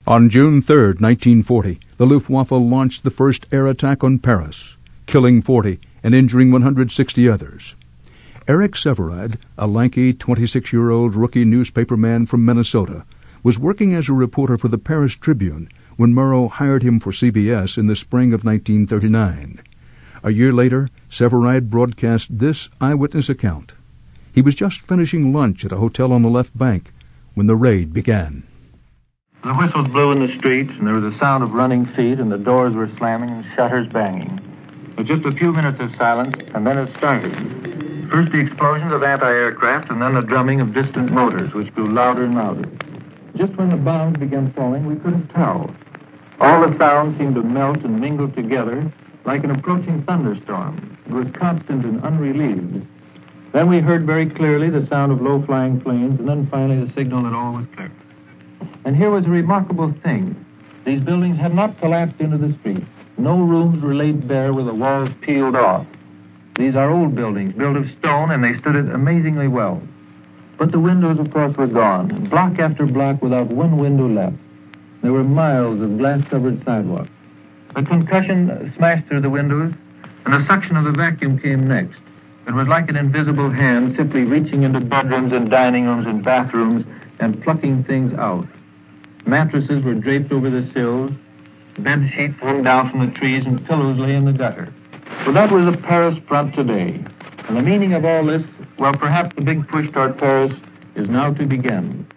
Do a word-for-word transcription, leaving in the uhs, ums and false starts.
On June third, nineteen forty, the Luftwaffe launched the first air attack on Paris, killing forty and injuring one hundred sixty others. Eric Sevareid, a lanky twenty-six-year-old rookie newspaperman from Minnesota, was working as a reporter for the Paris Tribune when Murrow hired him for C B S in the spring of nineteen thirty-nine. A year later, Sevareid broadcast this eyewitness account. He was just finishing lunch at a hotel on the left bank when the raid began. The whistles blew in the streets, and there was a sound of running feet, and the doors were slamming and shutters banging. With just a few minutes of silence, and then it started. First the explosions of anti-aircraft, and then the drumming of distant motors, which grew louder and louder. Just when the bombs began falling, we couldn't tell. All the sounds seemed to melt and mingle together like an approaching thunderstorm. It was constant and unrelieved. Then we heard very clearly the sound of low-flying planes, and then finally the signal that all was clear. And here was a remarkable thing. These buildings had not collapsed into the street. No rooms were laid bare with the walls peeled off. These are old buildings, built of stone, and they stood it amazingly well. But the windows, of course, were gone, block after block without one window left. There were miles of glass-covered sidewalks. The concussion smashed through the windows, and the suction of the vacuum came next. It was like an invisible hand simply reaching into bedrooms and dining rooms and bathrooms and plucking things out. Mattresses were draped over the sills, bed sheets hung down from the trees, and pillows lay in the gutter. So that was the Paris front today. And the meaning of all this, well, perhaps the big push toward Paris is now to begin.